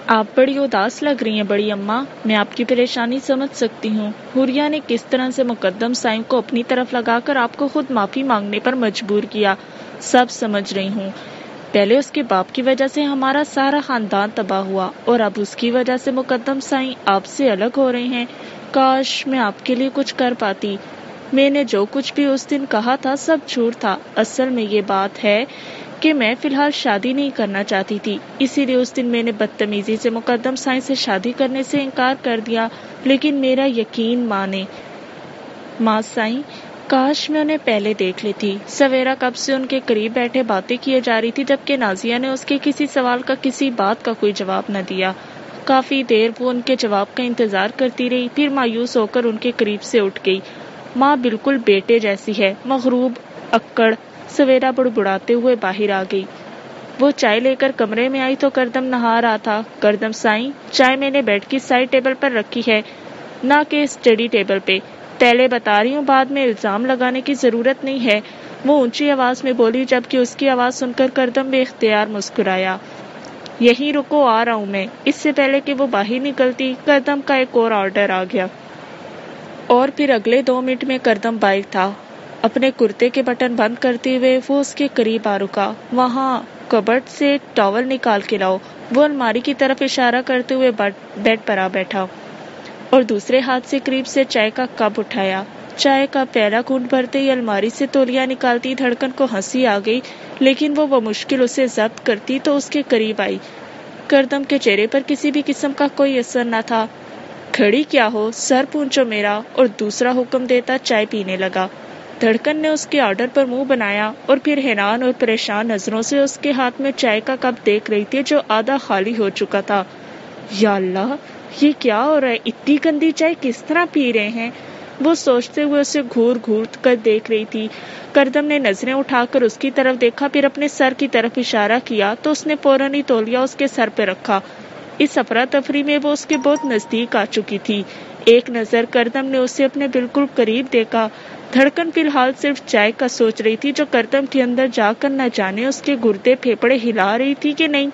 آپ بڑی اداس لگ رہی ہیں بڑی اماں، میں آپ کی پریشانی سمجھ سکتی ہوں۔ حوریہ نے کس طرح سے مقدم سائیں کو اپنی طرف لگا کر آپ کو خود معافی مانگنے پر مجبور کیا، سب سمجھ رہی ہوں۔ پہلے اس کے باپ کی وجہ سے ہمارا سارا خاندان تباہ ہوا، اور اب اس کی وجہ سے مقدم سائیں آپ سے الگ ہو رہے ہیں۔ کاش میں آپ کے لیے کچھ کر پاتی۔ میں نے جو کچھ بھی اس دن کہا تھا سب جھوٹ تھا۔ اصل میں یہ بات ہے کہ میں فی الحال شادی نہیں کرنا چاہتی تھی، اسی لیے اس دن میں نے بدتمیزی سے مقدم سائیں سے شادی کرنے سے انکار کر دیا، لیکن میرا یقین مانے ماں سائیں، کاش میں انہیں پہلے دیکھ لیتی۔ سویرا کب سے ان کے قریب بیٹھے باتیں کیے جا رہی تھی، جبکہ نازیہ نے اس کے کسی سوال کا کسی بات کا کوئی جواب نہ دیا۔ کافی دیر وہ ان کے جواب کا انتظار کرتی رہی، پھر مایوس ہو کر ان کے قریب سے اٹھ گئی۔ ماں بالکل بیٹے جیسی ہے، مغروب اکڑ۔ سویرا بڑبڑاتے ہوئے باہر آ گئی۔ وہ چائے لے کر کمرے میں آئی تو کردم نہا رہا تھا۔ کردم سائیں، چائے میں نے بیڈ کی سائڈ ٹیبل پر رکھی ہے، نہ کہ اسٹڈی ٹیبل پہ۔ پہلے بتا رہی ہوں، بعد میں الزام لگانے کی ضرورت نہیں ہے، وہ اونچی آواز میں بولی، جبکہ اس کی آواز سن کر کردم بے اختیار مسکرایا۔ یہیں رکو، آ رہا ہوں میں۔ اس سے پہلے کہ وہ باہر نکلتی، کردم کا ایک اور آرڈر آ گیا، اور پھر اگلے 2 منٹ میں کردم باہر تھا۔ اپنے کرتے کے بٹن بند کرتے ہوئے وہ اس کے قریب آ رکا۔ وہاں کبرڈ سے ٹاول نکال کے لاؤ۔ وہ الماری کی طرف اشارہ کرتے ہوئے بیڈ پر آ بیٹھا اور دوسرے ہاتھ سے قریب سے چائے کا کپ اٹھایا۔ چائے کا پہلا گھونٹ بھرتے ہی الماری سے تولیہ نکالتی دھڑکن کو ہنسی آ گئی، لیکن وہ بمشکل اسے ضبط کرتی تو اس کے قریب آئی۔ کردم کے چہرے پر کسی بھی قسم کا کوئی اثر نہ تھا۔ کھڑی کیا ہو، سر پونچھو میرا، اور دوسرا حکم دیتا چائے پینے لگا۔ دھڑکن نے اس کے آرڈر پر منہ بنایا اور پھر حیران اور پریشان نظروں سے اس کے ہاتھ میں چائے کا کپ دیکھ رہی تھی جو آدھا خالی ہو چکا تھا۔ یا اللہ، یہ کیا ہو رہا ہے؟ اتنی گندی چائے کس طرح پی رہے ہیں؟ وہ سوچتے ہوئے اسے گھور گھور کر دیکھ رہی تھی۔ کردم نے نظریں اٹھا کر اس کی طرف دیکھا، پھر اپنے سر کی طرف اشارہ کیا تو اس نے فوراً ہی تولیہ اس کے سر پہ رکھا۔ اس افراتفری میں وہ اس کے بہت نزدیک آ چکی تھی۔ ایک نظر کردم نے اسے اپنے بالکل قریب دیکھا۔ دھڑکن فی الحال صرف چائے کا سوچ رہی تھی جو کردم کے اندر جا کر نہ جانے اس کے گردے پھیپڑے ہلا رہی تھی کہ نہیں،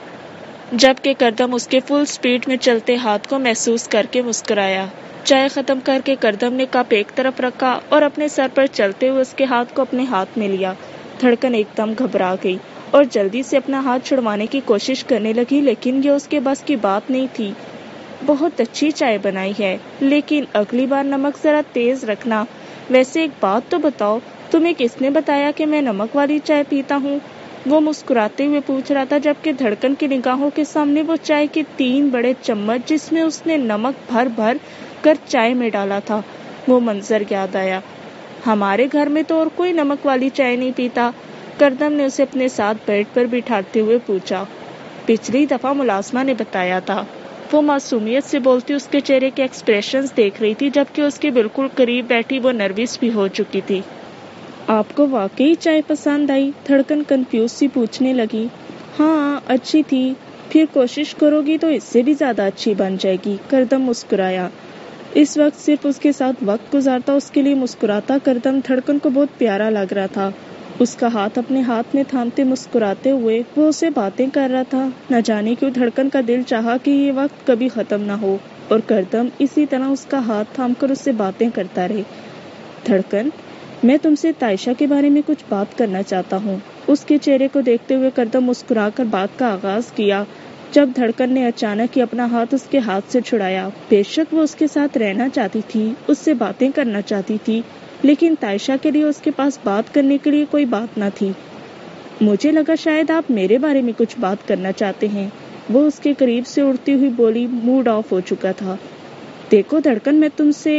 جبکہ کردم اس کے فل سپیڈ میں چلتے ہاتھ کو محسوس کر کے مسکرایا۔ چائے ختم کر کے کردم نے کپ ایک طرف رکھا اور اپنے سر پر چلتے ہوئے اس کے ہاتھ کو اپنے ہاتھ میں لیا۔ دھڑکن ایک دم گھبرا گئی اور جلدی سے اپنا ہاتھ چھڑوانے کی کوشش کرنے لگی، لیکن یہ اس کے بس کی بات نہیں تھی۔ بہت اچھی چائے بنائی ہے، لیکن اگلی بار نمک ذرا تیز رکھنا۔ ویسے ایک بات تو بتاؤ، تمہیں کس نے بتایا کہ میں نمک والی چائے پیتا ہوں؟ وہ مسکراتے ہوئے پوچھ رہا تھا، جبکہ دھڑکن کی نگاہوں کے سامنے وہ چائے کے 3 بڑے چمچ جس میں اس نے نمک بھر بھر کر چائے میں ڈالا تھا، وہ منظر یاد آیا۔ ہمارے گھر میں تو اور کوئی نمک والی چائے نہیں پیتا، کردم نے اسے اپنے ساتھ بیڈ پر بٹھاتے ہوئے پوچھا۔ پچھلی دفعہ ملازمہ نے بتایا تھا۔ وہ معصومیت سے بولتی اس کے چہرے کے ایکسپریشنز دیکھ رہی تھی، جبکہ اس کے بالکل قریب بیٹھی وہ نروس بھی ہو چکی تھی۔ آپ کو واقعی چائے پسند آئی؟ دھڑکن کنفیوز سی پوچھنے لگی۔ ہاں، اچھی تھی، پھر کوشش کرو گی تو اس سے بھی زیادہ اچھی بن جائے گی، کردم مسکرایا۔ اس وقت صرف اس کے ساتھ وقت گزارتا اس کے لیے مسکراتا کردم دھڑکن کو بہت پیارا لگ رہا تھا۔ اس کا ہاتھ اپنے ہاتھ میں تھامتے مسکراتے ہوئے وہ اسے باتیں کر رہا تھا۔ نہ جانے کیوں دھڑکن کا دل چاہا کہ یہ وقت کبھی ختم نہ ہو اور کردم اسی طرح اس کا ہاتھ تھام کر اس سے باتیں کرتا رہے۔ دھڑکن، میں تم سے تائشہ کے بارے میں کچھ بات کرنا چاہتا ہوں۔ اس کے چہرے کو دیکھتے ہوئے کردم مسکرا کر بات کا آغاز کیا، جب دھڑکن نے اچانک ہی اپنا ہاتھ اس کے ہاتھ سے چھڑایا۔ بے شک وہ اس کے ساتھ رہنا چاہتی تھی، اس سے باتیں کرنا چاہتی تھی، لیکن تائشہ کے لیے اس کے پاس بات کرنے کے لیے کوئی بات نہ تھی۔ مجھے لگا شاید آپ میرے بارے میں کچھ بات کرنا چاہتے ہیں، وہ اس کے قریب سے اڑتی ہوئی بولی، موڈ آف ہو چکا تھا۔ دیکھو دھڑکن، میں تم سے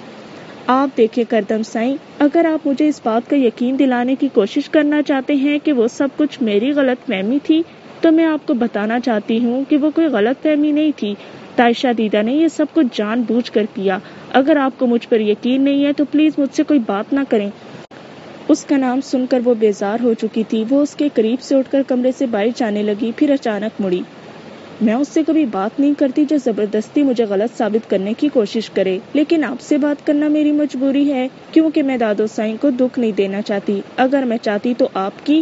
آپ دیکھیں کردم سائیں، اگر آپ مجھے اس بات کا یقین دلانے کی کوشش کرنا چاہتے ہیں کہ وہ سب کچھ میری غلط فہمی تھی، تو میں آپ کو بتانا چاہتی ہوں کہ وہ کوئی غلط فہمی نہیں تھی۔ تائشہ دیدہ نے یہ سب کچھ جان بوجھ کر کیا۔ اگر آپ کو مجھ پر یقین نہیں ہے تو پلیز مجھ سے کوئی بات نہ کریں۔ اس کا نام سن کر وہ بیزار ہو چکی تھی۔ وہ اس کے قریب سے اٹھ کر کمرے سے باہر جانے لگی، پھر اچانک مڑی۔ میں اس سے کبھی بات نہیں کرتی جو زبردستی مجھے غلط ثابت کرنے کی کوشش کرے، لیکن آپ سے بات کرنا میری مجبوری ہے، کیونکہ میں دادو سائیں کو دکھ نہیں دینا چاہتی۔ اگر میں چاہتی تو آپ کی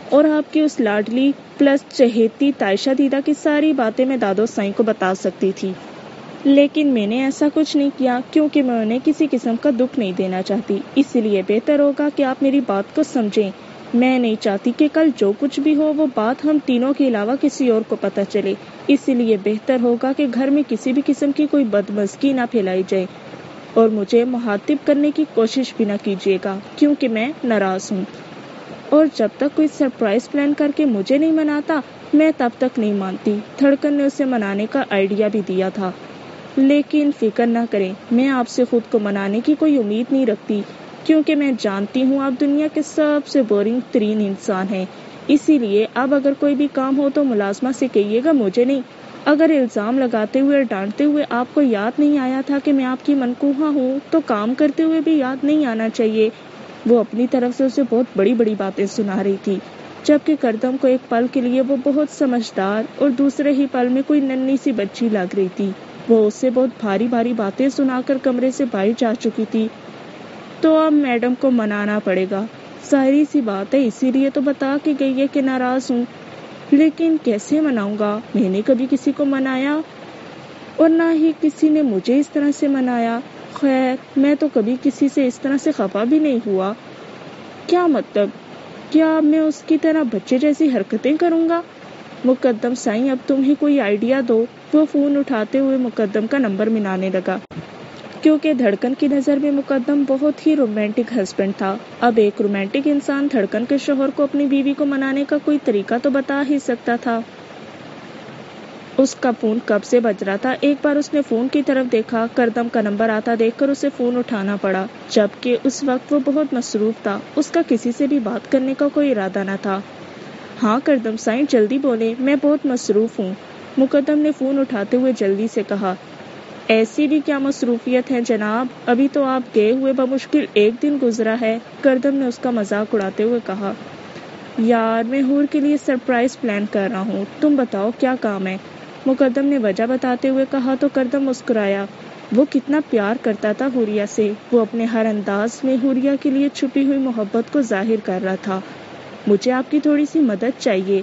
اور آپ کی اس لاڈلی پلس چہیتی تائشہ دیدہ کی ساری باتیں میں دادو سائیں کو بتا سکتی تھی، لیکن میں نے ایسا کچھ نہیں کیا کیونکہ میں انہیں کسی قسم کا دکھ نہیں دینا چاہتی۔ اس لیے بہتر ہوگا کہ آپ میری بات کو سمجھیں۔ میں نہیں چاہتی کہ کل جو کچھ بھی ہو وہ بات ہم تینوں کے علاوہ کسی اور کو پتہ چلے، اس لیے بہتر ہوگا کہ گھر میں کسی بھی قسم کی کوئی بدمزگی نہ پھیلائی جائے اور مجھے مخاطب کرنے کی کوشش بھی نہ کیجیے گا کیونکہ میں ناراض ہوں، اور جب تک کوئی سرپرائز پلان کر کے مجھے نہیں مناتا میں تب تک نہیں مانتی۔ دھڑکن نے اسے منانے کا آئیڈیا بھی دیا تھا، لیکن فکر نہ کریں، میں آپ سے خود کو منانے کی کوئی امید نہیں رکھتی کیونکہ میں جانتی ہوں آپ دنیا کے سب سے بورنگ ترین انسان ہیں۔ اسی لیے اب اگر کوئی بھی کام ہو تو ملازمہ سے کہیے گا، مجھے نہیں۔ اگر الزام لگاتے ہوئے ڈانٹتے ہوئے آپ کو یاد نہیں آیا تھا کہ میں آپ کی منکوہا ہوں تو کام کرتے ہوئے بھی یاد نہیں آنا چاہیے۔ وہ اپنی طرف سے اسے بہت بڑی بڑی باتیں سنا رہی تھی، جبکہ کردم کو ایک پل کے لیے وہ بہت سمجھدار اور دوسرے ہی پل میں کوئی ننھی سی بچی لگ رہی تھی۔ وہ اسے بہت بھاری بھاری باتیں سنا کر کمرے سے باہر جا چکی تھی۔ تو اب میڈم کو منانا پڑے گا، ظاہری سی بات ہے، اسی لیے تو بتا کے گئی ہے کہ ناراض ہوں، لیکن کیسے مناؤں گا؟ میں نے کبھی کسی کو منایا اور نہ ہی کسی نے مجھے اس طرح سے منایا۔ خیر، میں تو کبھی کسی سے اس طرح سے خفا بھی نہیں ہوا۔ کیا مطلب؟ کیا میں اس کی طرح بچے جیسی حرکتیں کروں گا؟ مقدم سائیں، اب تم ہی کوئی آئیڈیا دو۔ وہ فون اٹھاتے ہوئے مقدم کا نمبر ملانے لگا، کیونکہ دھڑکن کی نظر میں مقدم بہت ہی رومانٹک ہسبینڈ تھا۔ اب ایک رومانٹک انسان دھڑکن کے شوہر کو اپنی بیوی کو منانے کا کوئی طریقہ تو بتا ہی سکتا تھا۔ اس کا فون کب سے بج رہا تھا؟ ایک بار اس نے فون کی طرف دیکھا، کردم کا نمبر آتا دیکھ کر اسے فون اٹھانا پڑا، جبکہ اس وقت وہ بہت مصروف تھا، اس کا کسی سے بھی بات کرنے کا کوئی ارادہ نہ تھا۔ ہاں کردم سائیں، جلدی بولیں، میں بہت مصروف ہوں، مقدم نے فون اٹھاتے ہوئے جلدی سے کہا۔ ایسی بھی کیا مصروفیت ہے جناب، ابھی تو آپ گئے ہوئے بمشکل ایک دن گزرا ہے، کردم نے اس کا مذاق اڑاتے ہوئے کہا۔ یار، میں حور کے لیے سرپرائز پلان کر رہا ہوں، تم بتاؤ کیا کام ہے؟ مقدم نے وجہ بتاتے ہوئے کہا تو کردم مسکرایا۔ وہ کتنا پیار کرتا تھا حوریہ سے، وہ اپنے ہر انداز میں حوریہ کے لیے چھپی ہوئی محبت کو ظاہر کر رہا تھا۔ مجھے آپ کی تھوڑی سی مدد چاہیے۔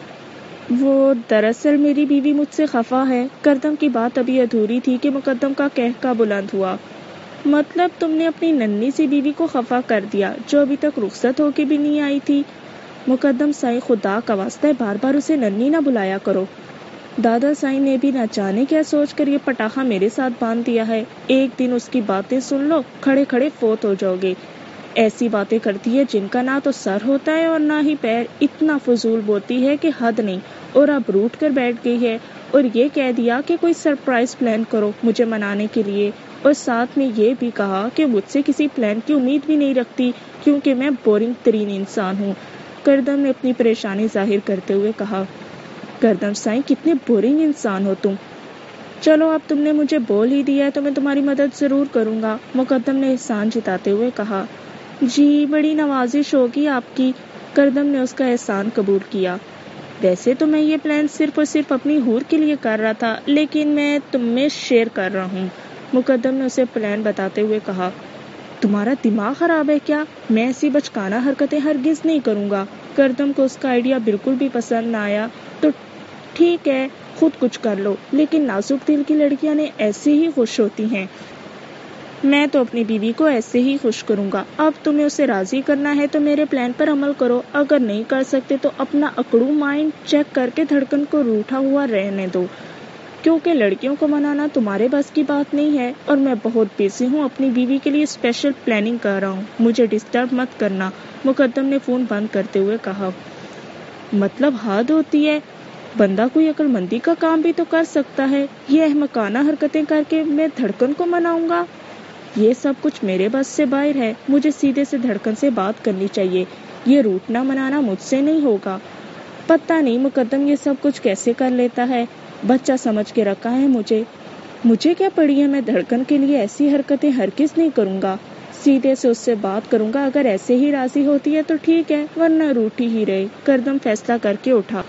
وہ دراصل میری بیوی مجھ سے خفا ہے۔ کردم کی بات ابھی ادھوری تھی کہ مقدم کا قہقہ بلند ہوا۔ مطلب تم نے اپنی ننھی سی بیوی کو خفا کر دیا جو ابھی تک رخصت ہو کے بھی نہیں آئی تھی؟ مقدم سائیں، خدا کا واسطہ ہے بار بار اسے ننھی نہ بلایا کرو۔ دادا سائیں نے بھی نہ جانے کیا سوچ کر یہ پٹاخہ میرے ساتھ باندھ دیا ہے، ایک دن اس کی باتیں سن لو کھڑے کھڑے فوت ہو جاؤ گے۔ ایسی باتیں کرتی ہے جن کا نہ تو سر ہوتا ہے اور نہ ہی پیر، اتنا فضول بولتی ہے کہ حد نہیں، اور اب روٹ کر بیٹھ گئی ہے اور یہ کہہ دیا کہ کوئی سرپرائز پلان کرو مجھے منانے کے لیے، اور ساتھ میں یہ بھی کہا کہ مجھ سے کسی پلان کی امید بھی نہیں رکھتی کیونکہ میں بورنگ ترین انسان ہوں۔ کردم نے اپنی پریشانی ظاہر کرتے ہوئے کہا۔ کردم سائیں، کتنے بورنگ انسان ہو تم۔ چلو اب تم نے مجھے بول ہی دیا ہے تو میں تمہاری مدد ضرور کروں گا، مقدم نے احسان جتاتے ہوئے کہا۔ جی، بڑی نوازش ہوگی آپ کی، کردم نے اس کا احسان قبول کیا۔ ویسے تو میں یہ پلان صرف اور صرف اپنی حور کے لیے کر رہا تھا، لیکن میں تم میں شیئر کر رہا ہوں، مقدم نے اسے پلان بتاتے ہوئے کہا۔ تمہارا دماغ خراب ہے کیا؟ میں ایسی بچکانہ حرکتیں ہرگز نہیں کروں گا۔ کردم کو اس کا آئیڈیا بالکل بھی پسند نہ آیا۔ تو ٹھیک ہے، خود کچھ کر لو، لیکن نازک دل کی لڑکیاں نے ایسے ہی خوش ہوتی ہیں۔ میں تو اپنی بیوی کو ایسے ہی خوش کروں گا۔ اب تمہیں اسے راضی کرنا ہے تو میرے پلان پر عمل کرو، اگر نہیں کر سکتے تو اپنا اکڑو مائنڈ چیک کر کے دھڑکن کو روٹھا ہوا رہنے دو، کیونکہ لڑکیوں کو منانا تمہارے بس کی بات نہیں ہے، اور میں بہت بزی ہوں، اپنی بیوی کے لیے اسپیشل پلاننگ کر رہا ہوں، مجھے ڈسٹرب مت کرنا، مقدم نے فون بند کرتے ہوئے کہا۔ مطلب حد ہوتی ہے، بندہ کوئی عقل مندی کا کام بھی تو کر سکتا ہے، یہ احمقانہ حرکتیں کر کے میں دھڑکن کو مناؤں گا؟ یہ سب کچھ میرے بس سے باہر ہے، مجھے سیدھے سے دھڑکن سے بات کرنی چاہیے، یہ روٹنا منانا مجھ سے نہیں ہوگا۔ پتہ نہیں مقدم یہ سب کچھ کیسے کر لیتا ہے، بچہ سمجھ کے رکھا ہے مجھے کیا پڑی ہے، میں دھڑکن کے لیے ایسی حرکتیں ہرگز نہیں کروں گا، سیدھے سے اس سے بات کروں گا، اگر ایسے ہی راضی ہوتی ہے تو ٹھیک ہے، ورنہ روٹی ہی رہے، کردم فیصلہ کر کے اٹھا۔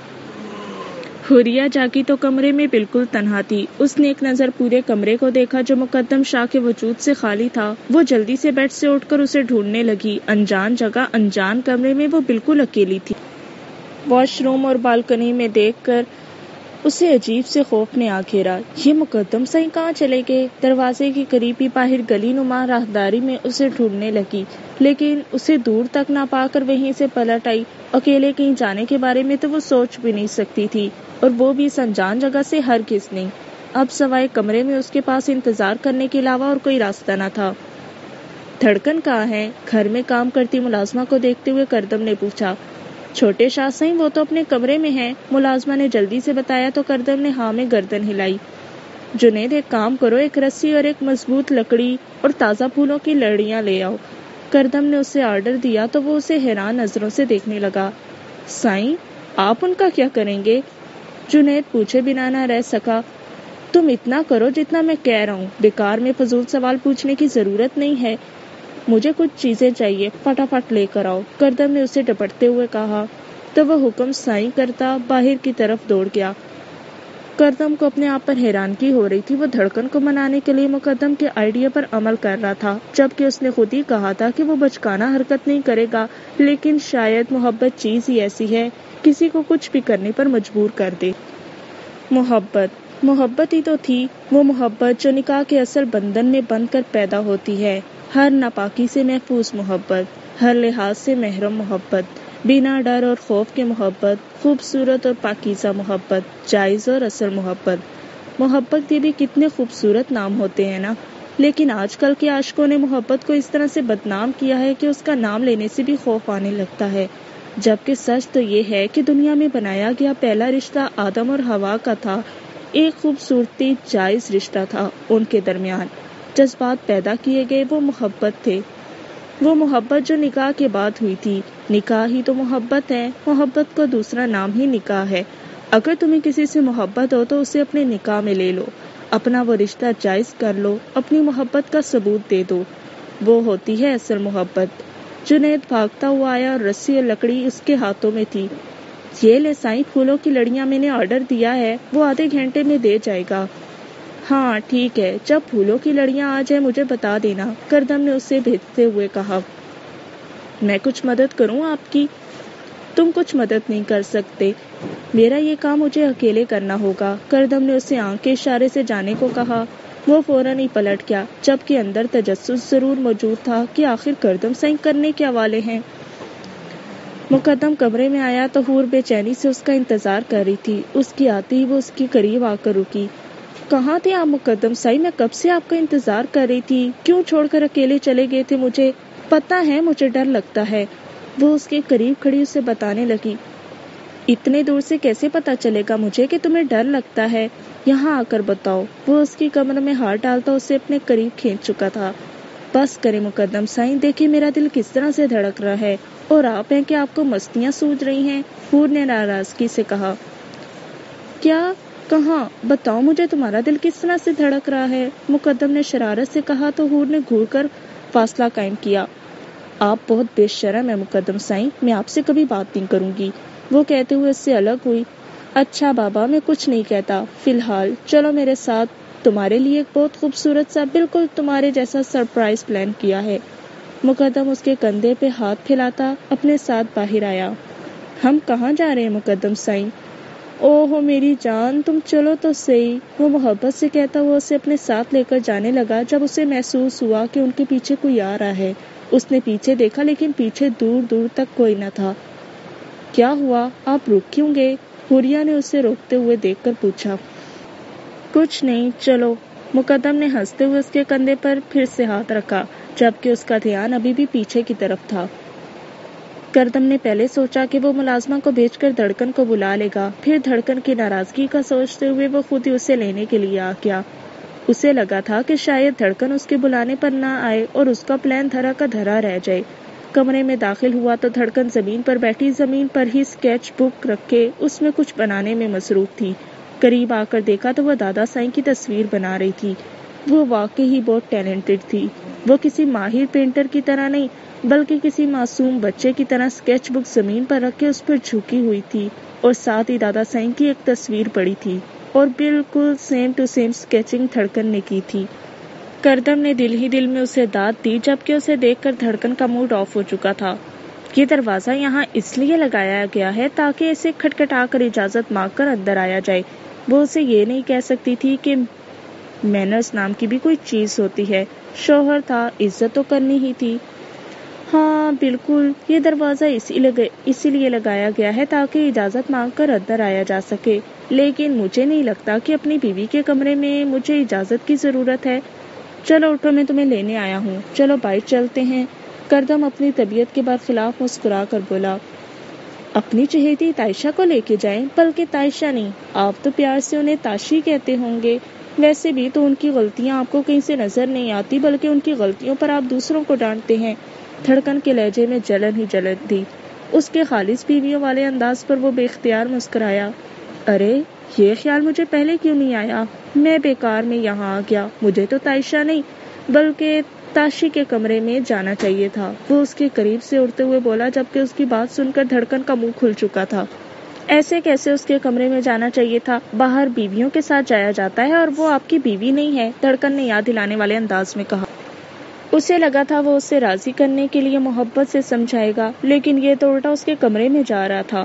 حوریہ جاگی تو کمرے میں بالکل تنہا تھی، اس نے ایک نظر پورے کمرے کو دیکھا جو مقدم شاہ کے وجود سے خالی تھا، وہ جلدی سے بیڈ سے اٹھ کر اسے ڈھونڈنے لگی، انجان جگہ انجان کمرے میں وہ بالکل اکیلی تھی۔ واش روم اور بالکنی میں دیکھ کر اسے عجیب سے خوف نے آ گھیرا۔ یہ مقدم سائیں کہاں چلے گئے؟ دروازے کے قریب ہی باہر گلی نما راہداری میں اسے ڈھونڈنے لگی، لیکن اسے دور تک نہ پا کر وہیں سے پلٹ آئی۔ اکیلے کہیں جانے کے بارے میں تو وہ سوچ بھی نہیں سکتی تھی، اور وہ بھی اس انجان جگہ سے ہرگز نہیں۔ اب سوائے کمرے میں اس کے پاس انتظار کرنے کے علاوہ اور کوئی راستہ نہ تھا۔ دھڑکن کہاں ہے؟ گھر میں کام کرتی ملازمہ کو دیکھتے ہوئے کردم نے پوچھا۔ چھوٹے شاہ سائیں، وہ تو اپنے کمرے میں ہیں، ملازمہ نے جلدی سے بتایا تو کردم نے ہاں میں گردن ہلائی۔ جنید، ایک کام کرو، ایک رسی اور ایک مضبوط لکڑی اور تازہ پھولوں کی لڑیاں لے آؤ۔ کردم نے اسے آرڈر دیا تو وہ اسے حیران نظروں سے دیکھنے لگا۔ سائیں، آپ ان کا کیا کریں گے؟ جنید پوچھے بنا نہ رہ سکا۔ تم اتنا کرو جتنا میں کہہ رہا ہوں، بیکار میں فضول سوال پوچھنے کی ضرورت نہیں ہے۔ مجھے کچھ چیزیں چاہیے، فٹافٹ لے کر آؤ، کردم نے اسے ڈپٹتے ہوئے کہا۔ تو وہ حکم سائیں کرتا باہر کی طرف دوڑ گیا۔ کردم کو اپنے آپ پر حیرانگی ہو رہی تھی۔ وہ دھڑکن کو منانے کے لیے مقدم کے آئیڈیا پر عمل کر رہا تھا، جبکہ اس نے خود ہی کہا تھا کہ وہ بچکانہ حرکت نہیں کرے گا، لیکن شاید محبت چیز ہی ایسی ہے، کسی کو کچھ بھی کرنے پر مجبور کر دے۔ محبت ہی تو تھی، وہ محبت جو نکاح کے اصل بندھن میں بندھ کر پیدا ہوتی ہے، ہر ناپاکی سے محفوظ محبت، ہر لحاظ سے محرم محبت، بنا ڈر اور خوف کے محبت، خوبصورت اور پاکیزہ محبت، جائز اور اصل محبت۔ محبت کے بھی کتنے خوبصورت نام ہوتے ہیں نا، لیکن آج کل کے عاشقوں نے محبت کو اس طرح سے بدنام کیا ہے کہ اس کا نام لینے سے بھی خوف آنے لگتا ہے، جبکہ سچ تو یہ ہے کہ دنیا میں بنایا گیا پہلا رشتہ آدم اور حوا کا تھا، ایک خوبصورتی جائز رشتہ تھا، ان کے درمیان جذبات پیدا کیے گئے، وہ محبت تھے، وہ محبت جو نکاح کے بعد ہوئی تھی۔ نکاح ہی تو محبت ہے، محبت کا دوسرا نام ہی نکاح ہے۔ اگر تمہیں کسی سے محبت ہو تو اسے اپنے نکاح میں لے لو، اپنا وہ رشتہ جائز کر لو، اپنی محبت کا ثبوت دے دو، وہ ہوتی ہے اصل محبت۔ جنید بھاگتا ہوا آیا اور رسی اور لکڑی اس کے ہاتھوں میں تھی۔ یہ لے سائیں، پھولوں کی لڑیاں میں نے آرڈر دیا ہے، وہ آدھے گھنٹے میں دے جائے گا۔ ہاں ٹھیک ہے، جب پھولوں کی لڑیاں آ جائیں مجھے بتا دینا، کردم نے اسے بھیجتے ہوئے کہا۔ میں کچھ مدد کروں آپ کی؟ تم کچھ مدد نہیں کر سکتے، میرا یہ کام مجھے اکیلے کرنا ہوگا، کردم نے اسے آنکھ کے اشارے سے جانے کو کہا۔ وہ فوراً ہی پلٹ گیا، جبکہ اندر تجسس ضرور موجود تھا کہ آخر کردم سائیں کرنے کیا والے ہیں۔ مقدم کمرے میں آیا تو حور بے چینی سے اس کا انتظار کر رہی تھی۔ اس کی آتے ہی وہ اس کے قریب آ کر رکی۔ کہاں تھے آپ مقدم سائیں؟ میں کب سے آپ کا انتظار کر رہی تھی، کیوں چھوڑ کر اکیلے چلے گئے تھے؟ مجھے پتا ہے، مجھے ڈر لگتا ہے، وہ اس کے قریب کھڑی اسے بتانے لگی۔ اتنے دور سے کیسے پتا چلے گا مجھے کہ تمہیں ڈر لگتا ہے؟ یہاں آ کر بتاؤ۔ وہ اس کی کمر میں ہاتھ ڈالتا اسے اپنے قریب کھینچ چکا تھا۔ بس کرے مقدم سائیں، دیکھیں میرا دل کس طرح سے دھڑک رہا ہے، اور آپ ہیں کہ آپ کو مستیاں سوج رہی ہیں، حور نے ناراضگی سے کہا۔ کیا؟ کہاں؟ بتاؤ مجھے تمہارا دل کس طرح سے دھڑک رہا ہے، مقدم نے شرارت سے کہا تو حور نے گھور کر فاصلہ قائم کیا۔ آپ بہت بے شرم ہیں مقدم سائیں، میں آپ سے کبھی بات نہیں کروں گی، وہ کہتے ہوئے اس سے الگ ہوئی۔ اچھا بابا، میں کچھ نہیں کہتا، فی الحال چلو میرے ساتھ، تمہارے لیے ایک بہت خوبصورت سا بالکل تمہارے جیسا سرپرائز پلان کیا ہے۔ مقدم اس کے کندھے پہ ہاتھ پھیلاتا اپنے ساتھ باہر آیا۔ ہم کہاں جا رہے ہیں مقدم سائیں؟ اوہ میری جان، تم چلو تو صحیح، وہ محبت سے کہتا ہوا اسے اپنے ساتھ لے کر جانے لگا۔ جب اسے محسوس ہوا کہ ان کے پیچھے کوئی آ رہا ہے، اس نے پیچھے دیکھا، لیکن پیچھے دور دور تک کوئی نہ تھا۔ کیا ہوا؟ آپ رک کیوں گئے؟ حوریہ نے اسے روکتے ہوئے دیکھ کر پوچھا۔ کچھ نہیں، چلو، مقدم نے ہنستے ہوئے اس کے کندھے پر پھر سے ہاتھ رکھا، جبکہ اس کا دھیان ابھی بھی پیچھے کی طرف تھا۔ کردم نے پہلے سوچا کہ وہ ملازمہ کو بھیج کر دھڑکن کو بلا لے گا، پھر دھڑکن کی ناراضگی کا سوچتے ہوئے وہ خود ہی اسے لینے کے لیے آ گیا۔ اسے لگا تھا کہ شاید دھڑکن اس کے بلانے پر نہ آئے اور اس کا پلان دھرا کا دھرا رہ جائے۔ کمرے میں داخل ہوا تو دھڑکن زمین پر بیٹھی، زمین پر ہی اسکیچ بک رکھے اس میں کچھ بنانے میں مصروف تھی۔ قریب آ کر دیکھا تو وہ دادا سائیں کی تصویر بنا رہی تھی۔ وہ واقعی ہی بہت ٹیلنٹڈ تھی، وہ کسی ماہر پینٹر کی طرح نہیں بلکہ کسی معصوم بچے کی طرح اسکیچ بک زمین پر رکھ کے اس پر جھکی ہوئی تھی، اور ساتھ ہی دادا سائیں کی ایک تصویر پڑی تھی، اور بالکل سیم ٹو سیم اسکیچنگ دھڑکن نے کی تھی۔ کردم نے دل ہی دل میں اسے داد دی، جبکہ اسے دیکھ کر دھڑکن کا موڈ آف ہو چکا تھا۔ یہ دروازہ یہاں اس لیے لگایا گیا ہے تاکہ اسے کھٹکھٹا کر اجازت مانگ کر اندر آیا جائے۔ وہ اسے یہ نہیں کہہ سکتی تھی کہ مینرز نام کی بھی کوئی چیز ہوتی ہے۔ شوہر تھا، عزت تو کرنی ہی تھی۔ ہاں بالکل، یہ دروازہ اسی لیے لگایا گیا ہے تاکہ اجازت مانگ کر اندر آیا جا سکے، لیکن مجھے نہیں لگتا کہ اپنی بیوی کے کمرے میں مجھے اجازت کی ضرورت ہے۔ چلو اٹھو، میں تمہیں لینے آیا ہوں، چلو باہر چلتے ہیں۔ کردم اپنی طبیعت کے برخلاف مسکرا کر بولا۔ اپنی چہیتی تائشہ کو لے کے جائیں؟ بلکہ تائشہ نہیں، آپ تو پیار سے انہیں تاشی کہتے ہوں گے۔ ویسے بھی تو ان کی غلطیاں آپ کو کہیں سے نظر نہیں آتی، بلکہ ان کی غلطیوں پر آپ دوسروں کو ڈانٹتے ہیں۔ دھڑکن کے لہجے میں جلن ہی جلن تھی۔ اس کے خالص بیویوں والے انداز پر وہ بے اختیار مسکرایا۔ ارے یہ خیال مجھے پہلے کیوں نہیں آیا؟ میں بیکار میں یہاں آ گیا۔ مجھے تو تائشہ نہیں بلکہ تاشی کے کمرے میں جانا چاہیے تھا۔ وہ اس کے قریب سے اڑتے ہوئے بولا، جبکہ اس کی بات سن کر دھڑکن کا منہ کھل چکا تھا۔ ایسے کیسے اس کے کمرے میں جانا چاہیے تھا؟ باہر بیویوں کے ساتھ جایا جاتا ہے، اور وہ آپ کی بیوی نہیں ہے، دھڑکن نے یاد دلانے والے انداز میں کہا۔ اسے لگا تھا وہ اسے راضی کرنے کے لیے محبت سے سمجھائے گا، لیکن یہ تو الٹا اس کے کمرے میں جا رہا تھا۔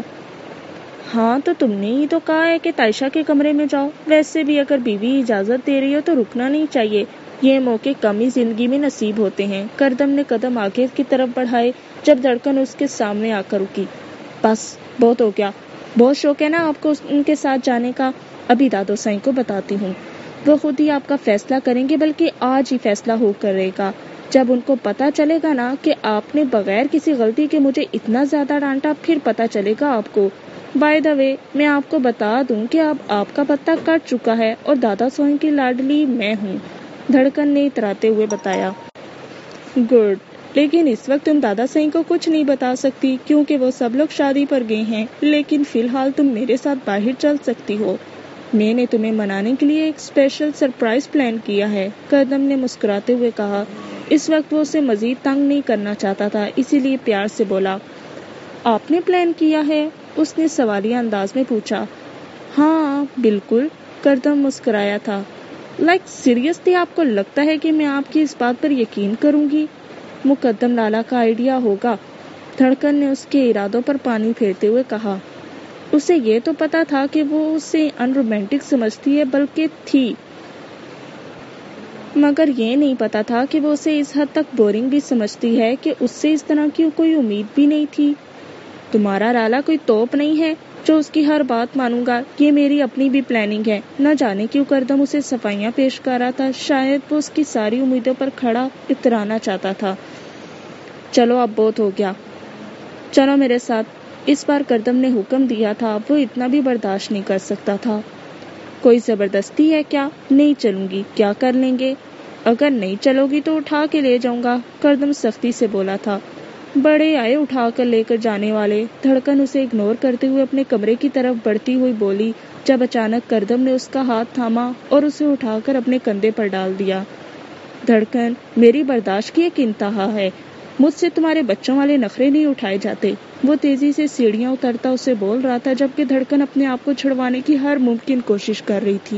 ہاں تو تم نے ہی تو کہا ہے کہ تائشہ کے کمرے میں جاؤ۔ ویسے بھی اگر بیوی اجازت دے رہی ہو تو رکنا نہیں چاہیے، یہ موقع کم ہی زندگی میں نصیب ہوتے ہیں۔ کردم نے قدم آگے کی طرف بڑھائے جب دھڑکن اس کے سامنے آ کر رکی۔ بس بہت ہو گیا، بہت شوق ہے نا آپ کو ان کے ساتھ جانے کا؟ ابھی دادو سائیں کو بتاتی ہوں، وہ خود ہی آپ کا فیصلہ کریں گے، بلکہ آج ہی فیصلہ ہو کر رہے گا۔ جب ان کو پتا چلے گا نا کہ آپ نے بغیر کسی غلطی کے مجھے اتنا زیادہ ڈانٹا، پھر پتا چلے گا آپ کو۔ بائی دا وے، میں آپ کو بتا دوں کہ اب آپ کا پتہ کٹ چکا ہے اور دادا سوئیں کی لاڈلی میں ہوں، دھڑکن نے اتراتے ہوئے بتایا۔ گڈ، لیکن اس وقت تم دادا سائیں کو کچھ نہیں بتا سکتی کیونکہ وہ سب لوگ شادی پر گئے ہیں، لیکن فی الحال تم میرے ساتھ باہر چل سکتی ہو۔ میں نے تمہیں منانے کے لیے ایک اسپیشل سرپرائز پلان کیا ہے، کردم نے مسکراتے ہوئے کہا۔ اس وقت وہ اسے مزید تنگ نہیں کرنا چاہتا تھا، اسی لیے پیار سے بولا۔ آپ نے پلان کیا ہے؟ اس نے سوالیہ انداز میں پوچھا۔ ہاں بالکل، کردم مسکرایا تھا۔ لائک سیریسلی آپ کو لگتا ہے کہ میں آپ کی اس بات پر یقین کروں گی؟ مقدم لالا کا آئیڈیا ہوگا، دھڑکن نے اس کے ارادوں پر پانی پھیرتے ہوئے کہا۔ اسے یہ تو پتا تھا کہ وہ اسے ان رومانٹک سمجھتی ہے، بلکہ تھی، مگر یہ نہیں پتا تھا کہ وہ اسے اس حد تک بورنگ بھی سمجھتی ہے کہ اس سے اس طرح کی کوئی امید بھی نہیں تھی۔ تمہارا لالا کوئی توپ نہیں ہے جو اس کی ہر بات مانوں گا، یہ میری اپنی بھی پلاننگ ہے۔ نہ جانے کیوں کردم اسے صفائیاں پیش کر رہا تھا، شاید وہ اس کی ساری امیدوں پر کھڑا اترانا چاہتا تھا۔ چلو اب بہت ہو گیا، چلو میرے ساتھ، اس بار کردم نے حکم دیا تھا، وہ اتنا بھی برداشت نہیں کر سکتا تھا۔ کوئی زبردستی ہے کیا؟ نہیں چلوں گی، کیا کر لیں گے؟ اگر نہیں چلو گی تو اٹھا کے لے جاؤں گا، کردم سختی سے بولا تھا۔ بڑے آئے اٹھا کر لے کر جانے والے، دھڑکن اسے اگنور کرتے ہوئے اپنے کمرے کی طرف بڑھتی ہوئی بولی، جب اچانک کردم نے اس کا ہاتھ تھاما اور اسے اٹھا کر اپنے کندھے پر ڈال دیا۔ دھڑکن، میری برداشت کی ایک انتہا ہے، مجھ سے تمہارے بچوں والے نخرے نہیں اٹھائے جاتے۔ وہ تیزی سے سیڑھیاں اترتا اسے بول رہا تھا، جبکہ دھڑکن اپنے آپ کو چھڑوانے کی ہر ممکن کوشش کر رہی تھی۔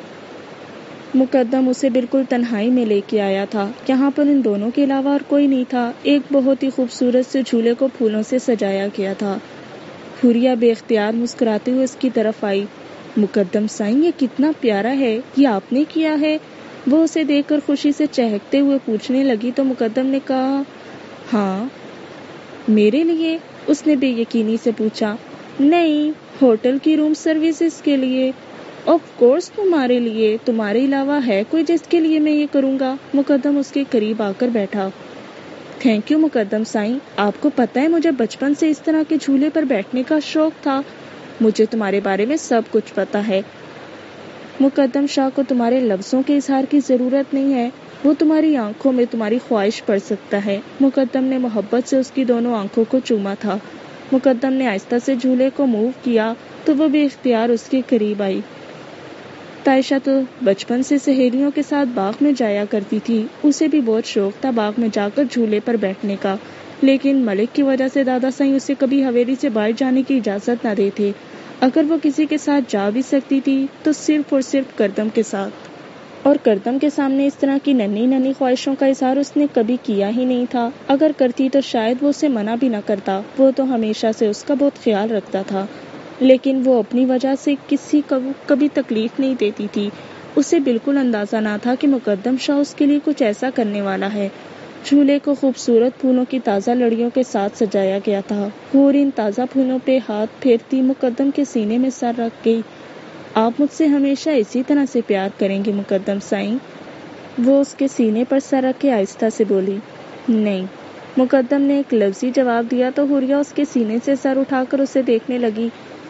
مقدم اسے بالکل تنہائی میں لے کے آیا تھا، یہاں پر ان دونوں کے علاوہ اور کوئی نہیں تھا۔ ایک بہت ہی خوبصورت سے جھولے کو پھولوں سے سجایا گیا تھا۔ حوریہ بے اختیار مسکراتے ہوئے اس کی طرف آئی۔ مقدم سائیں، یہ کتنا پیارا ہے، یہ آپ نے کیا ہے؟ وہ اسے دیکھ کر خوشی سے چہکتے ہوئے پوچھنے لگی تو مقدم نے کہا، ہاں میرے لیے؟ اس نے بے یقینی سے پوچھا۔ نہیں، ہوٹل کی روم سروسز کے لیے۔ آف کورس تمہارے لیے، تمہارے علاوہ ہے کوئی جس کے لیے میں یہ کروں گا؟ مقدم اس کے قریب آ کر بیٹھا۔ تھینک یو مقدم سائیں، آپ کو پتہ ہے مجھے بچپن سے اس طرح کے جھولے پر بیٹھنے کا شوق تھا، مجھے تمہارے بارے میں سب کچھ پتہ ہے۔ مقدم شاہ کو تمہارے لفظوں کے اظہار کی ضرورت نہیں ہے، وہ تمہاری آنکھوں میں تمہاری خواہش پڑھ سکتا ہے۔ مقدم نے محبت سے اس کی دونوں آنکھوں کو چوما تھا۔ مقدم نے آہستہ سے جھولے کو موو کیا تو وہ بے اختیار اس کے قریب آئی۔ تائشہ تو بچپن سے سہیلیوں کے ساتھ باغ میں جایا کرتی تھی، اسے بھی بہت شوق تھا باغ میں جا کر جھولے پر بیٹھنے کا، لیکن ملک کی وجہ سے دادا سائیں اسے کبھی حویلی سے باہر جانے کی اجازت نہ دیتے۔ اگر وہ کسی کے ساتھ جا بھی سکتی تھی تو صرف اور صرف کردم کے ساتھ۔ اور کردم کے سامنے اس طرح کی ننھی ننھی خواہشوں کا اظہار اس نے کبھی کیا ہی نہیں تھا. اگر کرتی تو شاید وہ اسے منع بھی نہ کرتا. وہ تو ہمیشہ سے اس کا بہت خیال رکھتا تھا، لیکن وہ اپنی وجہ سے کسی کو کبھی تکلیف نہیں دیتی تھی. اسے بالکل اندازہ نہ تھا کہ مقدم شاہ اس کے لیے کچھ ایسا کرنے والا ہے. جھولے کو خوبصورت پھولوں کی تازہ لڑیوں کے ساتھ سجایا گیا تھا. حور ان تازہ پھولوں پہ ہاتھ پھیرتی مقدم کے سینے میں سر رکھ گئی. آپ مجھ سے ہمیشہ اسی طرح سے پیار کریں گے مقدم سائیں؟ وہ اس کے سینے پر سر رکھ کے آہستہ سے بولی. نہیں. مقدم نے ایک لفظی جواب دیا تو حوریہ اس کے سینے سے سر اٹھا کر اسے دیکھنے لگی.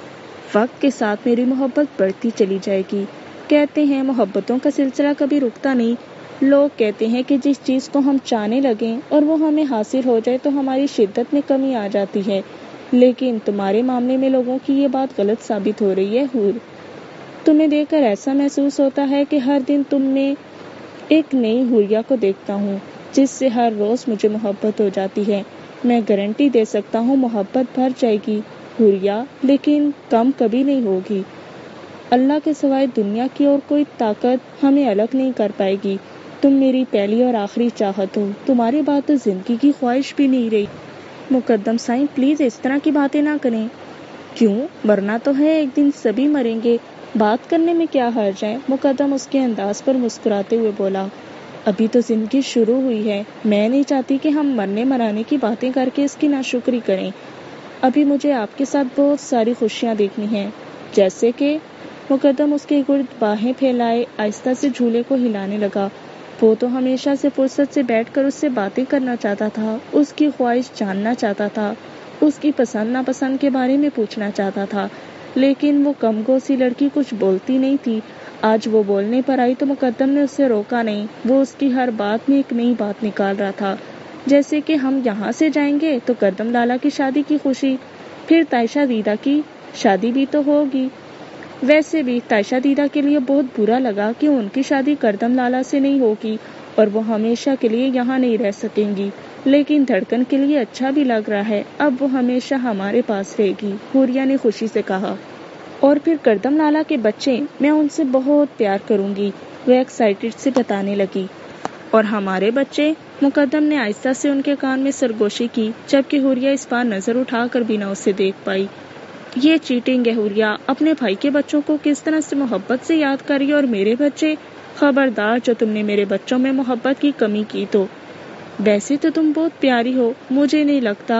وقت کے ساتھ میری محبت بڑھتی چلی جائے گی. کہتے ہیں محبتوں کا سلسلہ کبھی رکتا نہیں. لوگ کہتے ہیں کہ جس چیز کو ہم چاہنے لگیں اور وہ ہمیں حاصل ہو جائے تو ہماری شدت میں کمی آ جاتی ہے، لیکن تمہارے معاملے میں لوگوں کی یہ بات غلط ثابت ہو رہی ہے. حور، تمہیں دیکھ کر ایسا محسوس ہوتا ہے کہ ہر دن تم میں ایک نئی حوریہ کو دیکھتا ہوں جس سے ہر روز مجھے محبت ہو جاتی ہے. میں گارنٹی دے سکتا ہوں محبت بڑھ جائے گی حوریہ، لیکن کم کبھی نہیں ہوگی. اللہ کے سوائے دنیا کی اور کوئی طاقت ہمیں الگ نہیں کر پائے گی. تم میری پہلی اور آخری چاہت ہو. تمہارے بعد تو زندگی کی خواہش بھی نہیں رہی. مقدم سائیں پلیز اس طرح کی باتیں نہ کریں. کیوں؟ مرنا تو ہے، ایک دن سبھی مریں گے. بات کرنے میں کیا حرج ہے؟ مقدم اس کے انداز پر مسکراتے ہوئے بولا. ابھی تو زندگی شروع ہوئی ہے. میں نہیں چاہتی کہ ہم مرنے مرانے کی باتیں کر کے اس کی ناشکری کریں. ابھی مجھے آپ کے ساتھ بہت ساری خوشیاں دیکھنی ہیں. جیسے کہ؟ مقدم اس کے گرد باہیں پھیلائے آہستہ سے جھولے کو ہلانے لگا. وہ تو ہمیشہ سے فرصت سے بیٹھ کر اس سے باتیں کرنا چاہتا تھا، اس کی خواہش جاننا چاہتا تھا، اس کی پسند ناپسند کے بارے میں پوچھنا چاہتا تھا، لیکن وہ کم گو سی لڑکی کچھ بولتی نہیں تھی. آج وہ بولنے پر آئی تو مقدم نے اسے روکا نہیں. وہ اس کی ہر بات میں ایک نئی بات نکال رہا تھا. جیسے کہ ہم یہاں سے جائیں گے تو کردم لالا کی شادی کی خوشی، پھر تائشہ دیدہ کی شادی بھی تو ہوگی. ویسے بھی تائشہ دیدہ کے لیے بہت برا لگا کہ ان کی شادی کردم لالا سے نہیں ہوگی اور وہ ہمیشہ کے لیے یہاں نہیں رہ سکیں گی، لیکن دھڑکن کے لیے اچھا بھی لگ رہا ہے، اب وہ ہمیشہ ہمارے پاس رہے گی. حوریہ نے خوشی سے کہا. اور پھر کردم لالا کے بچے، میں ان سے بہت پیار کروں گی، وہ ایکسائٹڈ سے بتانے لگی. اور ہمارے بچے؟ مقدم نے آہستہ سے ان کے کان میں سرگوشی کی، جبکہ حوریہ اس بار نظر اٹھا کر بھی نہ اسے دیکھ پائی. یہ چیٹنگ ہے حوریہ. اپنے بھائی کے بچوں کو کس طرح سے محبت سے یاد کری، اور میرے بچے؟ خبردار جو تم نے میرے بچوں میں محبت کی کمی کی تو. ویسے تو تم بہت پیاری ہو، مجھے نہیں لگتا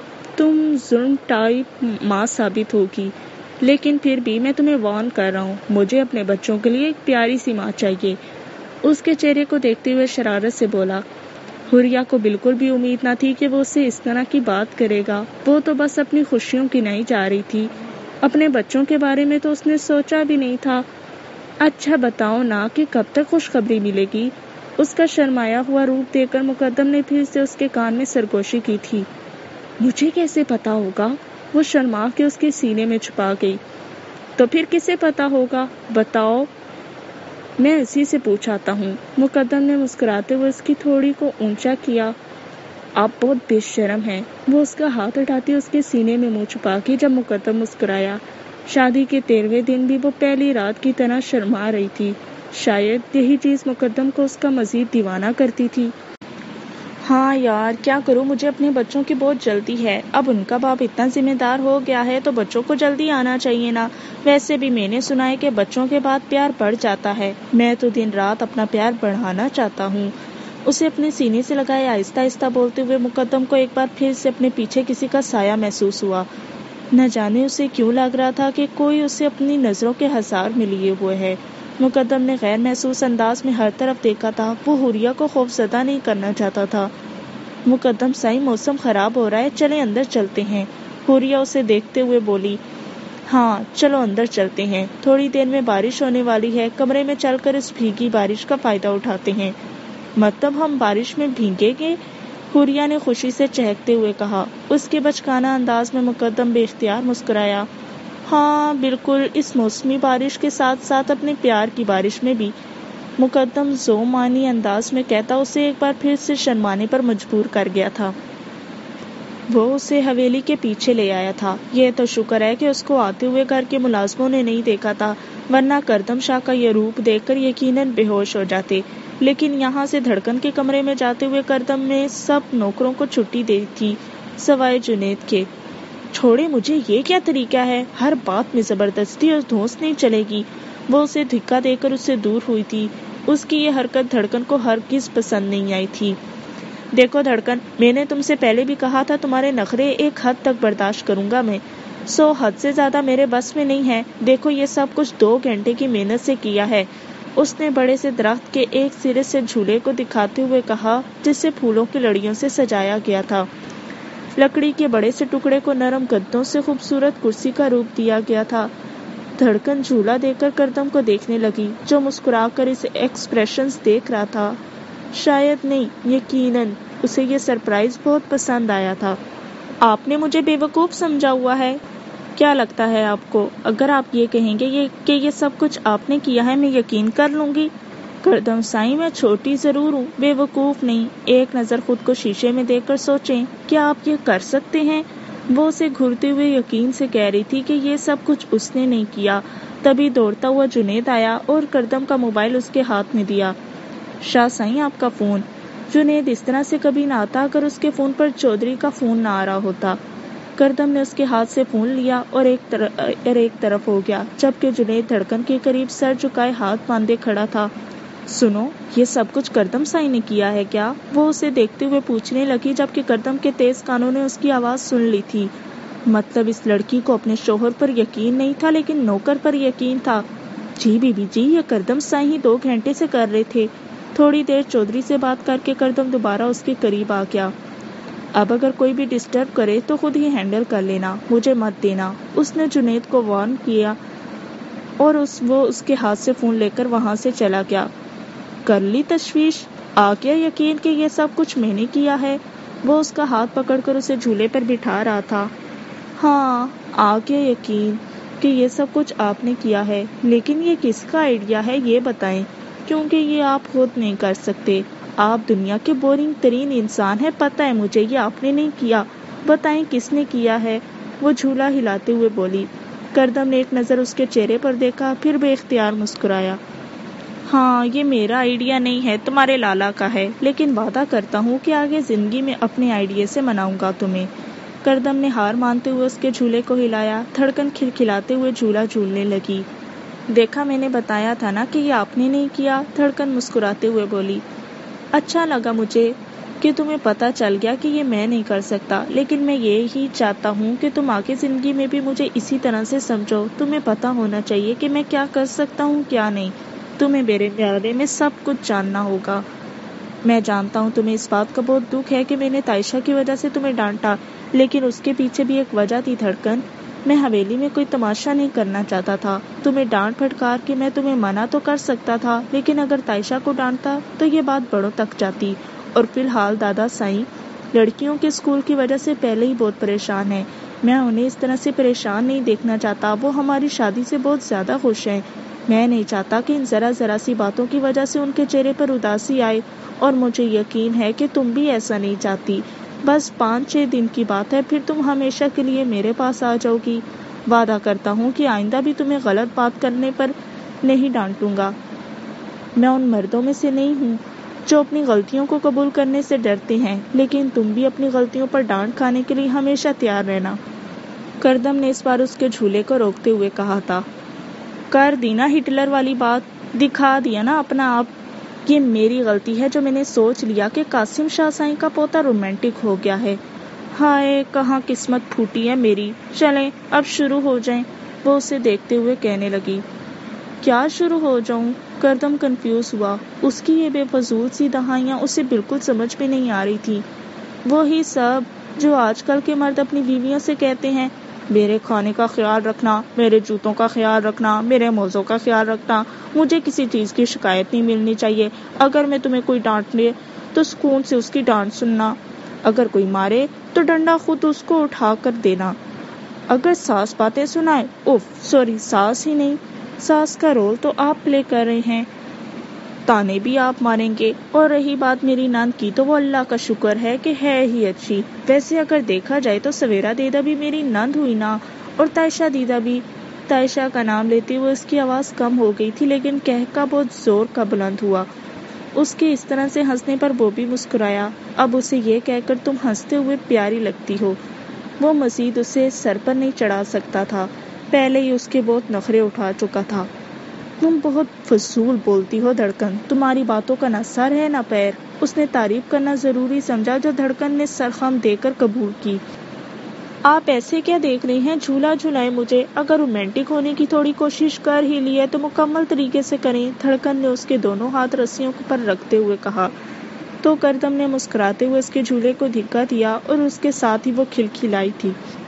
تم ظلم ٹائپ ماں ثابت ہوگی، لیکن پھر بھی میں تمہیں وارن کر رہا ہوں، مجھے اپنے بچوں کے لیے ایک پیاری سی ماں چاہیے. اس کے چہرے کو دیکھتے ہوئے شرارت سے بولا. حوریہ کو بالکل بھی امید نہ تھی کہ وہ اس سے اس طرح کی بات کرے گا. وہ تو بس اپنی خوشیوں کی نہیں جا رہی تھی، اپنے بچوں کے بارے میں تو اس نے سوچا بھی نہیں تھا. اچھا بتاؤ نا کہ کب تک خوشخبری ملے گی؟ اس کا شرمایا ہوا روپ دیکھ کر مقدم نے پھر سے اس کے کان میں سرگوشی کی تھی. مجھے کیسے پتا ہوگا؟ وہ شرما کے اس کے سینے میں چھپا گئی. تو پھر کسے پتا ہوگا؟ بتاؤ، میں اسی سے پوچھاتا ہوں. مقدم نے مسکراتے ہوئے اس کی تھوڑی کو اونچا کیا. آپ بہت بے شرم ہیں. وہ اس کا ہاتھ اٹھاتی اس کے سینے میں منہ چھپا کے جب مقدم مسکرایا. شادی کے 13ویں دن بھی وہ پہلی رات کی طرح شرما رہی تھی. شاید یہی چیز مقدم کو اس کا مزید دیوانہ کرتی تھی. ہاں یار، کیا کروں، مجھے اپنے بچوں کی بہت جلدی ہے. اب ان کا باپ اتنا ذمہ دار ہو گیا ہے تو بچوں کو جلدی آنا چاہیے نا. ویسے بھی میں نے سنا ہے کہ بچوں کے بعد پیار بڑھ جاتا ہے. میں تو دن رات اپنا پیار بڑھانا چاہتا ہوں. اسے اپنے سینے سے لگائے آہستہ آہستہ بولتے ہوئے مقدم کو ایک بار پھر سے اپنے پیچھے کسی کا سایہ محسوس ہوا. نہ جانے اسے کیوں لگ رہا تھا کہ کوئی اسے اپنی نظروں کے ہزار میں لیے ہوئے ہے. مقدم نے غیر محسوس انداز میں ہر طرف دیکھا تھا. وہ حوریہ کو خوفزدہ نہیں کرنا چاہتا تھا. مقدم سائیں، موسم خراب ہو رہا ہے، چلیں اندر چلتے ہیں. حوریہ اسے دیکھتے ہوئے بولی. ہاں چلو اندر چلتے ہیں، تھوڑی دیر میں بارش ہونے والی ہے، کمرے میں چل کر اس بھیگی بارش کا فائدہ اٹھاتے ہیں. مطلب ہم بارش میں بھیگیں گے؟ حوریہ نے خوشی سے چہکتے ہوئے کہا. اس کے بچکانہ انداز میں مقدم بے اختیار مسکرایا. ہاں بالکل، اس موسمی بارش کے ساتھ ساتھ اپنے پیار کی بارش میں بھی. مقدم ذو معنی انداز میں کہتا اسے ایک بار پھر سے شرمانے پر مجبور کر گیا تھا. وہ اسے حویلی کے پیچھے لے آیا تھا۔ یہ تو شکر ہے کہ اس کو آتے ہوئے گھر کے ملازموں نے نہیں دیکھا تھا، ورنہ کردم شاہ کا یہ روپ دیکھ کر یقیناً بے ہوش ہو جاتے۔ لیکن یہاں سے دھڑکن کے کمرے میں جاتے ہوئے کردم نے سب نوکروں کو چھٹی دی تھی سوائے جنید کے۔ چھوڑے مجھے، یہ کیا طریقہ ہے؟ ہر بات میں زبردستی اور دھونس نہیں چلے گی۔ وہ اسے دھکا دے کر اس سے دور ہوئی تھی۔ اس کی یہ حرکت دھڑکن کو ہرگز پسند نہیں آئی تھی۔ دیکھو دھڑکن، میں نے تم سے پہلے بھی کہا تھا تمہارے نخرے ایک حد تک برداشت کروں گا میں، حد سے زیادہ میرے بس میں نہیں ہے۔ دیکھو یہ سب کچھ 2 گھنٹے کی محنت سے کیا ہے۔ اس نے بڑے سے درخت کے ایک سرے سے جھولے کو دکھاتے ہوئے کہا جسے پھولوں کی لڑیوں سے سجایا گیا تھا۔ لکڑی کے بڑے سے ٹکڑے کو نرم گدوں سے خوبصورت کرسی کا روپ دیا گیا تھا۔ دھڑکن جھولا دے کر کردم کو دیکھنے لگی، جو مسکرا کر اسے ایکسپریشنز دیکھ رہا تھا۔ شاید نہیں، یقیناً اسے یہ سرپرائز بہت پسند آیا تھا۔ آپ نے مجھے بے وقوف سمجھا ہوا ہے؟ کیا لگتا ہے آپ کو اگر آپ یہ کہیں گے کہ یہ سب کچھ آپ نے کیا ہے میں یقین کر لوں گی؟ کردم سائیں، میں چھوٹی ضرور ہوں، بے وقوف نہیں۔ ایک نظر خود کو شیشے میں دیکھ کر سوچیں، کیا آپ یہ کر سکتے ہیں؟ وہ اسے گھرتے ہوئے یقین سے کہہ رہی تھی کہ یہ سب کچھ اس نے نہیں کیا۔ تبھی دوڑتا ہوا جنید آیا اور کردم کا موبائل اس کے ہاتھ میں دیا۔ شاہ سائیں، آپ کا فون۔ جنید اس طرح سے کبھی نہ آتا اگر اس کے فون پر چودھری کا فون نہ آ رہا ہوتا۔ کردم نے اس کے ہاتھ سے فون لیا اور ایک طرف ہو گیا، جبکہ جنید دھڑکن کے قریب سر جھکائے ہاتھ باندھے کھڑا تھا۔ سنو، یہ سب کچھ کردم سائیں نے کیا ہے کیا؟ وہ اسے دیکھتے ہوئے پوچھنے لگی، جبکہ کردم کے تیز کانوں نے اس کی آواز سن لی تھی۔ مطلب اس لڑکی کو اپنے شوہر پر یقین نہیں تھا لیکن نوکر پر یقین تھا۔ جی بی بی جی، یہ کردم سائیں ہی 2 گھنٹے سے کر رہے تھے۔ تھوڑی دیر چودھری سے بات کر کے کردم دوبارہ اس کے قریب آ گیا۔ اب اگر کوئی بھی ڈسٹرب کرے تو خود ہی ہینڈل کر لینا، مجھے مت دینا، اس نے جنید کو وارن کیا اور وہ اس کے ہاتھ سے فون لے کر وہاں سے چلا گیا۔ کر لی تشویش؟ آ گیا یقین کہ یہ سب کچھ میں نے کیا ہے؟ وہ اس کا ہاتھ پکڑ کر اسے جھولے پر بٹھا رہا تھا۔ ہاں، آ گیا یقین کہ یہ سب کچھ آپ نے کیا ہے، لیکن یہ کس کا آئیڈیا ہے یہ بتائیں، کیونکہ یہ آپ خود نہیں کر سکتے۔ آپ دنیا کے بورنگ ترین انسان ہیں، پتہ ہے مجھے یہ آپ نے نہیں کیا۔ بتائیں کس نے کیا ہے؟ وہ جھولا ہلاتے ہوئے بولی۔ کردم نے ایک نظر اس کے چہرے پر دیکھا، پھر بے اختیار مسکرایا۔ ہاں، یہ میرا آئیڈیا نہیں ہے، تمہارے لالا کا ہے، لیکن وعدہ کرتا ہوں کہ آگے زندگی میں اپنے آئیڈیا سے مناؤں گا تمہیں۔ کردم نے ہار مانتے ہوئے اس کے جھولے کو ہلایا۔ دھڑکن کھلکھلاتے ہوئے جھولا جھولنے لگی۔ دیکھا، میں نے بتایا تھا نا کہ یہ آپ نے نہیں کیا، دھڑکن مسکراتے ہوئے بولی۔ اچھا لگا مجھے کہ تمہیں پتہ چل گیا کہ یہ میں نہیں کر سکتا، لیکن میں یہی چاہتا ہوں کہ تم آگے زندگی میں بھی مجھے اسی طرح سے سمجھو۔ تمہیں پتہ ہونا چاہیے کہ میں کیا کر سکتا ہوں کیا نہیں۔ تمہیں میرے بارے میں سب کچھ جاننا ہوگا۔ میں جانتا ہوں تمہیں اس بات کا بہت دکھ ہے کہ میں نے تائشہ کی وجہ سے تمہیں ڈانٹا، لیکن اس کے پیچھے بھی ایک وجہ تھی دھڑکن۔ میں حویلی میں کوئی تماشا نہیں کرنا چاہتا تھا۔ تمہیں ڈانٹ پھٹکار کے میں تمہیں منع تو کر سکتا تھا، لیکن اگر تائشہ کو ڈانٹتا تو یہ بات بڑوں تک جاتی۔ اور فی الحال دادا سائیں لڑکیوں کے اسکول کی وجہ سے پہلے ہی بہت پریشان ہیں۔ میں انہیں اس طرح سے پریشان نہیں دیکھنا چاہتا۔ وہ ہماری شادی سے بہت زیادہ خوش ہیں۔ میں نہیں چاہتا کہ ان ذرا سی باتوں کی وجہ سے ان کے چہرے پر اداسی آئے، اور مجھے یقین ہے کہ تم بھی ایسا نہیں چاہتی۔ بس 5-6 دن کی بات ہے، پھر تم ہمیشہ کے لیے میرے پاس آ جاؤ گی۔ وعدہ کرتا ہوں کہ آئندہ بھی تمہیں غلط بات کرنے پر نہیں ڈانٹوں گا۔ میں ان مردوں میں سے نہیں ہوں جو اپنی غلطیوں کو قبول کرنے سے ڈرتے ہیں، لیکن تم بھی اپنی غلطیوں پر ڈانٹ کھانے کے لیے ہمیشہ تیار رہنا۔ کردم نے اس بار اس کے جھولے کو روکتے ہوئے کہا تھا۔ کر دی نا ہٹلر والی بات، دکھا دیا نا اپنا آپ۔ یہ میری غلطی ہے جو میں نے سوچ لیا کہ قاسم شاہ سائیں کا پوتا رومانٹک ہو گیا ہے۔ ہائے، کہاں قسمت پھوٹی ہے میری۔ چلیں اب شروع ہو جائیں، وہ اسے دیکھتے ہوئے کہنے لگی۔ کیا شروع ہو جاؤں؟ کردم کنفیوز ہوا۔ اس کی یہ بے فضول سی دہائیاں اسے بالکل سمجھ میں نہیں آ رہی تھی۔ وہی سب جو آج کل کے مرد اپنی بیویوں سے کہتے ہیں، میرے کھانے کا خیال رکھنا، میرے جوتوں کا خیال رکھنا، میرے موزوں کا خیال رکھنا، مجھے کسی چیز کی شکایت نہیں ملنی چاہیے، اگر میں تمہیں کوئی ڈانٹ لے تو سکون سے اس کی ڈانٹ سننا، اگر کوئی مارے تو ڈنڈا خود اس کو اٹھا کر دینا، اگر ساس باتیں سنائے، ساس ہی نہیں، ساس کا رول تو آپ پلے کر رہے ہیں، تانے بھی آپ ماریں گے۔ اور رہی بات میری نند کی تو وہ اللہ کا شکر ہے کہ ہے ہی اچھی۔ ویسے اگر دیکھا جائے تو سویرا دیدہ بھی میری نند ہوئی نا، اور تائشہ دیدہ بھی۔ تائشہ کا نام لیتے ہوئے اس کی آواز کم ہو گئی تھی، لیکن کہکا بہت زور کا بلند ہوا۔ اس کے اس طرح سے ہنسنے پر وہ بھی مسکرایا۔ اب اسے یہ کہہ کر تم ہنستے ہوئے پیاری لگتی ہو، وہ مزید اسے سر پر نہیں چڑھا سکتا تھا، پہلے ہی اس کے بہت نخرے اٹھا چکا تھا۔ تم بہت فضول بولتی ہو دھڑکن، تمہاری باتوں کا نہ سر ہے نہ پیر۔ اس نے تعریف کرنا ضروری سمجھا جو دھڑکن نے سرخم دے کر قبول کی۔ آپ ایسے کیا دیکھ رہی ہیں، جھولا جھلائیں مجھے، اگر رومانٹک ہونے کی تھوڑی کوشش کر ہی لی ہے تو مکمل طریقے سے کریں۔ دھڑکن نے اس کے دونوں ہاتھ رسیوں پر رکھتے ہوئے کہا تو کردم نے مسکراتے ہوئے اس کے جھولے کو دھکا دیا اور اس کے ساتھ ہی وہ کھلکھلائی تھی۔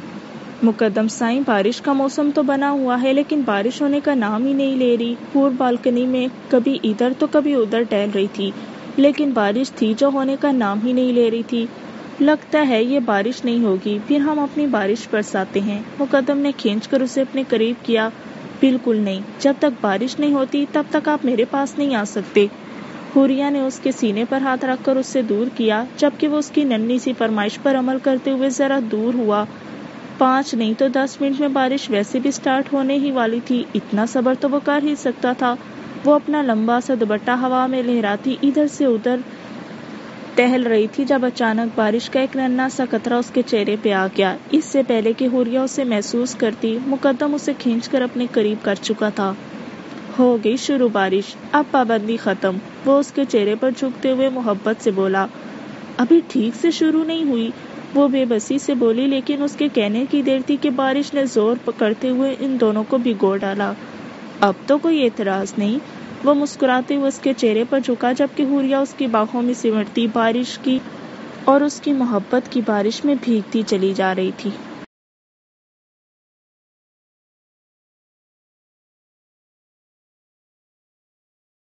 مقدم سائیں، بارش کا موسم تو بنا ہوا ہے لیکن بارش ہونے کا نام ہی نہیں لے رہی۔ پور بالکنی میں کبھی ادھر تو کبھی ادھر ٹہل رہی تھی، لیکن بارش تھی جو ہونے کا نام ہی نہیں لے رہی تھی۔ لگتا ہے یہ بارش نہیں ہوگی، پھر ہم اپنی بارش برساتے ہیں۔ مقدم نے کھینچ کر اسے اپنے قریب کیا۔ بالکل نہیں، جب تک بارش نہیں ہوتی تب تک آپ میرے پاس نہیں آ سکتے۔ حوریہ نے اس کے سینے پر ہاتھ رکھ کر اس سے دور کیا، جبکہ وہ اس کی ننھی سی فرمائش پر عمل کرتے ہوئے ذرا دور ہوا۔ 5 نہیں تو 10 منٹ میں بارش ویسے بھی سٹارٹ ہونے ہی والی تھی، اتنا صبر تو وہ کر ہی سکتا تھا۔ وہ اپنا لمبا سا دوپٹہ ہوا میں لہراتی ادھر سے ادھر ٹہل رہی تھی جب اچانک بارش کا ایک ننھا سا قطرہ اس کے چہرے پہ آ گیا۔ اس سے پہلے کہ حوریہ اسے محسوس کرتی، مقدم اسے کھینچ کر اپنے قریب کر چکا تھا۔ ہو گئی شروع بارش، اب پابندی ختم، وہ اس کے چہرے پر جھکتے ہوئے محبت سے بولا۔ ابھی ٹھیک سے شروع نہیں ہوئی، وہ بے بسی سے بولی، لیکن اس کے کہنے کی دیر تھی کہ بارش نے زور پکڑتے ہوئے ان دونوں کو بھگو ڈالا۔ اب تو کوئی اعتراض نہیں، وہ مسکراتے ہوئے اس کے چہرے پر جھکا، جبکہ حوریہ اس کی باہوں میں سمٹتی بارش کی اور اس کی محبت کی بارش میں بھیگتی چلی جا رہی تھی۔